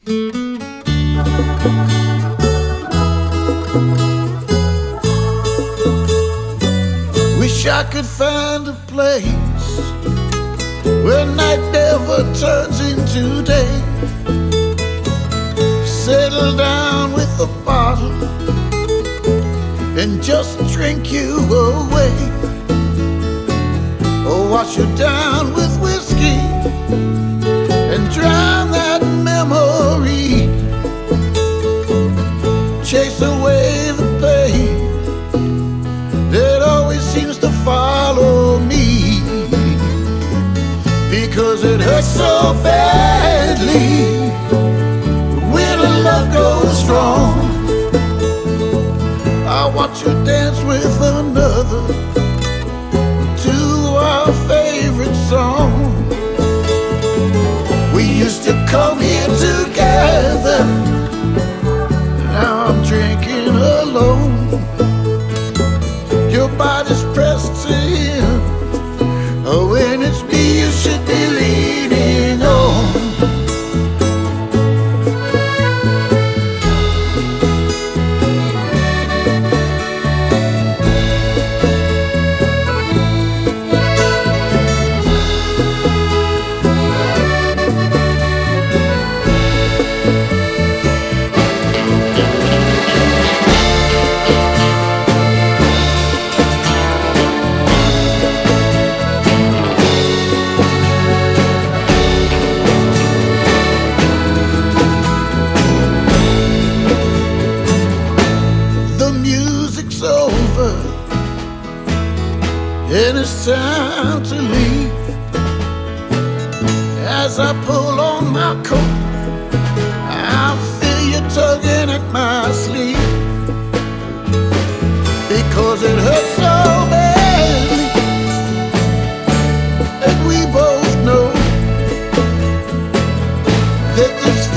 Wish I could find a place where night never turns into day. Settle down with a bottle and just drink you away. Or wash you down with whiskey and drown that memory. Chase away the pain that always seems to follow me, because it hurts so badly when a love goes wrong. I watch you dance with another to our favorite song. We used to come here together, now I'm drinking alone. Your body's pressed to him. Oh, when it's me you should be leaning on. Over and it's time to leave. As I pull on my coat, I feel you tugging at my sleeve, because it hurts so badly, and we both know that this